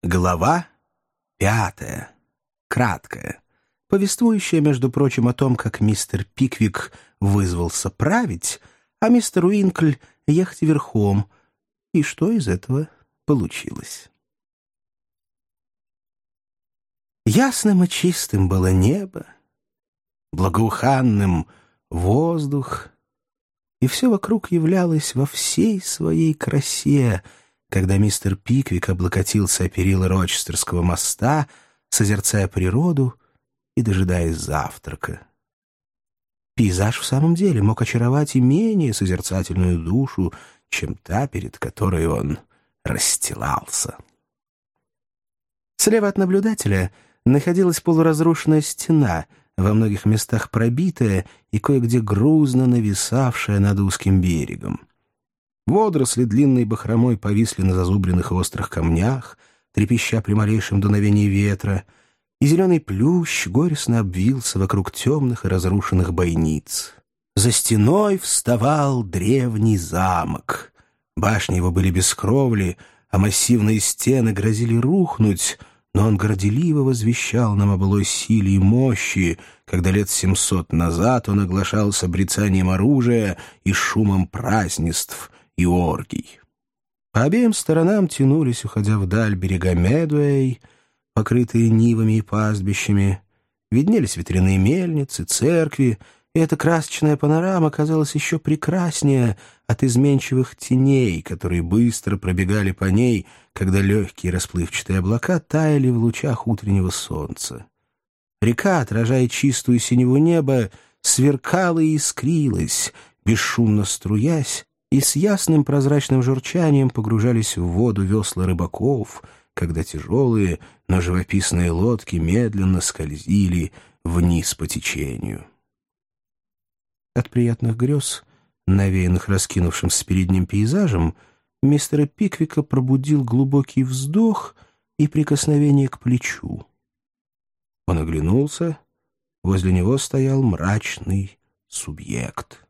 Глава 5. Краткая. Повествующая, между прочим, о том, как мистер Пиквик вызвался править, а мистер Уинкль ехать верхом, и что из этого получилось. Ясным и чистым было небо, благоуханным воздух, и все вокруг являлось во всей своей красе, когда мистер Пиквик облокотился о перила Рочестерского моста, созерцая природу и дожидаясь завтрака. Пейзаж в самом деле мог очаровать и менее созерцательную душу, чем та, перед которой он расстилался. Слева от наблюдателя находилась полуразрушенная стена, во многих местах пробитая и кое-где грузно нависавшая над узким берегом. Водоросли длинной бахромой повисли на зазубренных и острых камнях, трепеща при малейшем дуновении ветра, и зеленый плющ горестно обвился вокруг темных и разрушенных бойниц. За стеной вставал древний замок. Башни его были без кровли, а массивные стены грозили рухнуть, но он горделиво возвещал нам о былой силе и мощи, когда лет 700 назад он оглашался брецанием оружия и шумом празднеств и оргий. По обеим сторонам тянулись, уходя вдаль, берега Медуэй, покрытые нивами и пастбищами, виднелись ветряные мельницы, церкви, и эта красочная панорама казалась еще прекраснее от изменчивых теней, которые быстро пробегали по ней, когда легкие расплывчатые облака таяли в лучах утреннего солнца. Река, отражая чистую синеву неба, сверкала и искрилась, бесшумно струясь, и с ясным прозрачным журчанием погружались в воду весла рыбаков, когда тяжелые, но живописные лодки медленно скользили вниз по течению. От приятных грез, навеянных раскинувшимся перед ним пейзажем, мистера Пиквика пробудил глубокий вздох и прикосновение к плечу. Он оглянулся, возле него стоял мрачный субъект.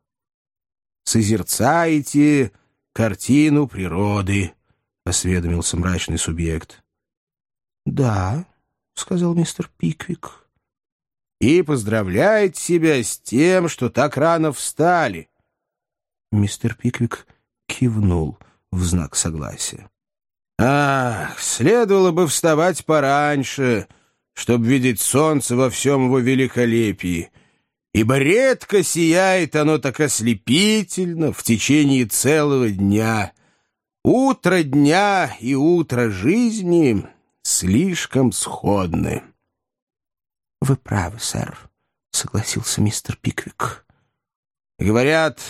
«Созерцаете картину природы», — осведомился мрачный субъект. «Да», — сказал мистер Пиквик. «И поздравляете себя с тем, что так рано встали». Мистер Пиквик кивнул в знак согласия. «Ах, следовало бы вставать пораньше, чтобы видеть солнце во всем его великолепии, ибо редко сияет оно так ослепительно в течение целого дня. Утро дня и утро жизни слишком сходны». «Вы правы, сэр», — согласился мистер Пиквик. «Говорят,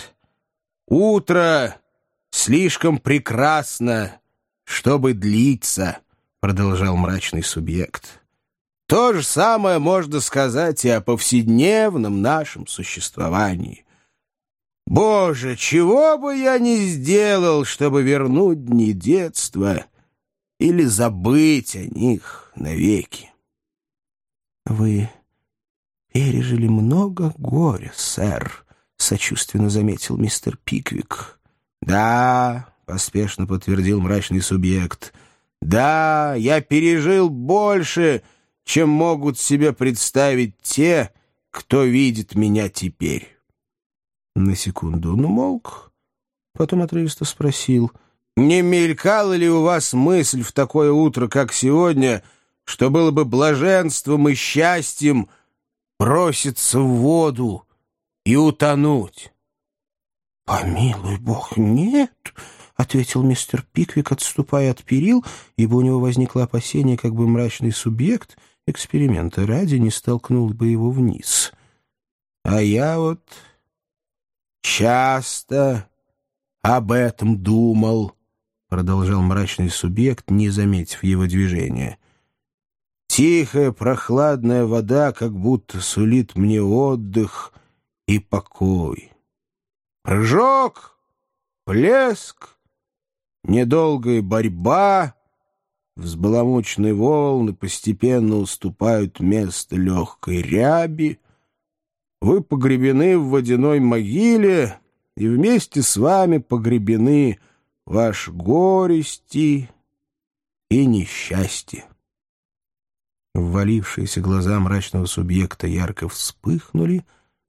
утро слишком прекрасно, чтобы длиться», — продолжал мрачный субъект. «То же самое можно сказать и о повседневном нашем существовании. Боже, чего бы я ни сделал, чтобы вернуть дни детства или забыть о них навеки». «Вы пережили много горя, сэр», — сочувственно заметил мистер Пиквик. «Да», — поспешно подтвердил мрачный субъект, — «да, я пережил больше, чем могут себе представить те, кто видит меня теперь». На секунду он умолк, потом отрывисто спросил: «Не мелькала ли у вас мысль в такое утро, как сегодня, что было бы блаженством и счастьем броситься в воду и утонуть?» «Помилуй бог, нет», — ответил мистер Пиквик, отступая от перил, ибо у него возникло опасение, как бы мрачный субъект эксперимента ради не столкнул бы его вниз. «А я вот часто об этом думал», — продолжал мрачный субъект, не заметив его движения. «Тихая прохладная вода как будто сулит мне отдых и покой. Прыжок, плеск, недолгая борьба, взбаламученные волны постепенно уступают место легкой ряби. Вы погребены в водяной могиле, и вместе с вами погребены ваши горести, и несчастье». Ввалившиеся глаза мрачного субъекта ярко вспыхнули,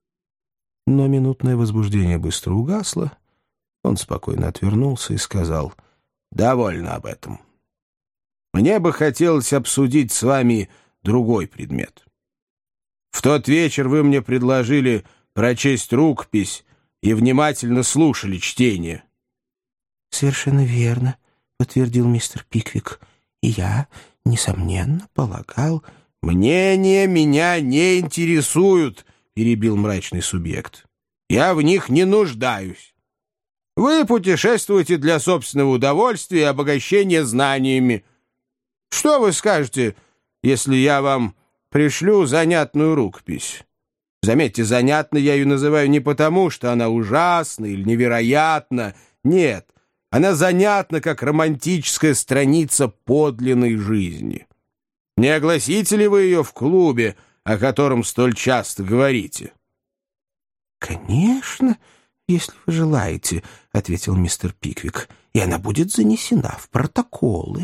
но минутное возбуждение быстро угасло. Он спокойно отвернулся и сказал: «Довольно об этом. Мне бы хотелось обсудить с вами другой предмет. В тот вечер вы мне предложили прочесть рукопись и внимательно слушали чтение». «Совершенно верно», — подтвердил мистер Пиквик. «И я, несомненно, полагал...» «Мнения меня не интересуют», — перебил мрачный субъект. «Я в них не нуждаюсь. Вы путешествуете для собственного удовольствия и обогащения знаниями. Что вы скажете, если я вам пришлю занятную рукопись? Заметьте, занятной я ее называю не потому, что она ужасна или невероятна. Нет, она занятна, как романтическая страница подлинной жизни. Не огласите ли вы ее в клубе, о котором столь часто говорите?» «Конечно, если вы желаете», — ответил мистер Пиквик, «и она будет занесена в протоколы».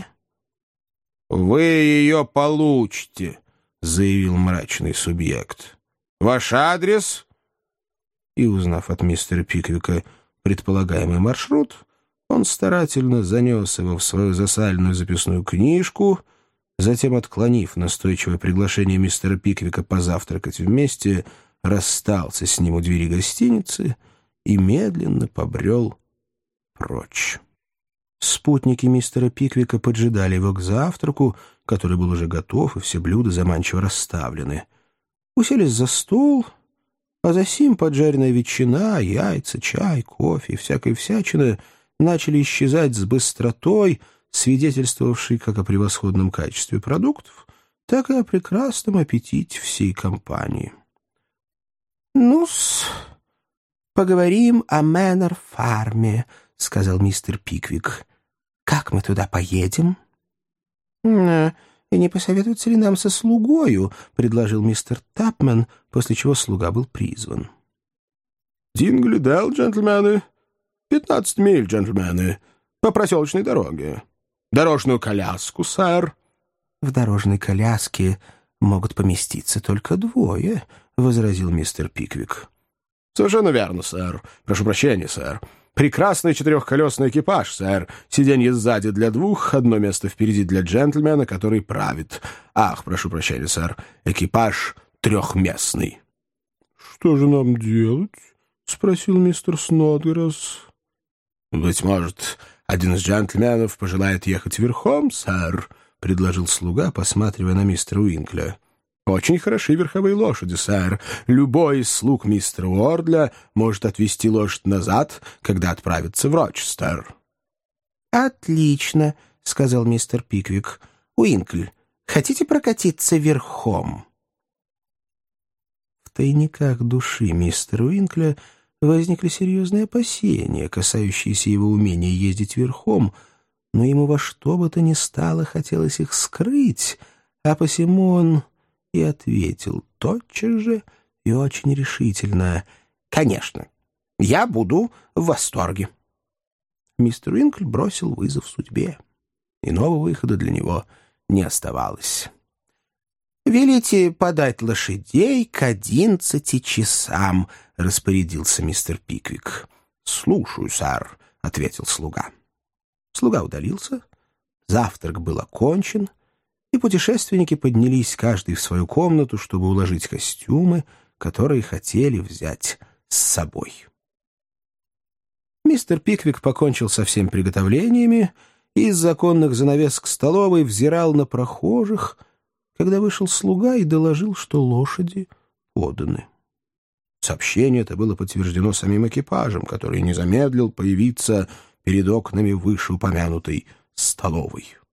«Вы ее получите», — заявил мрачный субъект. «Ваш адрес?» И, узнав от мистера Пиквика предполагаемый маршрут, он старательно занес его в свою засаленную записную книжку. Затем, отклонив настойчивое приглашение мистера Пиквика позавтракать вместе, расстался с ним у двери гостиницы и медленно побрел прочь. Спутники мистера Пиквика поджидали его к завтраку, который был уже готов, и все блюда заманчиво расставлены. Уселись за стол, а засим поджаренная ветчина, яйца, чай, кофе и всякая всячина начали исчезать с быстротой, свидетельствовавшей как о превосходном качестве продуктов, так и о прекрасном аппетите всей компании. «Ну-с, поговорим о Мэннер-фарме», — сказал мистер Пиквик. «Как мы туда поедем?» «И не посоветуется ли нам со слугою?» — предложил мистер Тапмен, после чего слуга был призван. «Дингли-Делл, джентльмены. 15 миль, джентльмены. По проселочной дороге. Дорожную коляску, сэр». «В дорожной коляске могут поместиться только двое», — возразил мистер Пиквик. «Совершенно верно, сэр. Прошу прощения, сэр. Прекрасный четырехколесный экипаж, сэр. Сиденье сзади для двух, одно место впереди для джентльмена, который правит. Ах, прошу прощения, сэр. Экипаж трехместный». «Что же нам делать?» — спросил мистер Снодграсс. «Быть может, один из джентльменов пожелает ехать верхом, сэр», — предложил слуга, посматривая на мистера Уинкля. «Очень хороши верховые лошади, сэр. Любой из слуг мистера Уордля может отвезти лошадь назад, когда отправится в Рочестер». «Отлично», — сказал мистер Пиквик. «Уинкль, хотите прокатиться верхом?» В тайниках души мистера Уинкля возникли серьезные опасения, касающиеся его умения ездить верхом, но ему во что бы то ни стало хотелось их скрыть, а посему он и ответил тотчас же и очень решительно: «Конечно, я буду в восторге». Мистер Уинкль бросил вызов судьбе. Иного выхода для него не оставалось. «Велите подать лошадей к 11 часам», — распорядился мистер Пиквик. «Слушаю, сэр», — ответил слуга. Слуга удалился, завтрак был окончен, и путешественники поднялись каждый в свою комнату, чтобы уложить костюмы, которые хотели взять с собой. Мистер Пиквик покончил со всеми приготовлениями и из законных занавесок столовой взирал на прохожих, когда вышел слуга и доложил, что лошади поданы. Сообщение это было подтверждено самим экипажем, который не замедлил появиться перед окнами вышеупомянутой столовой.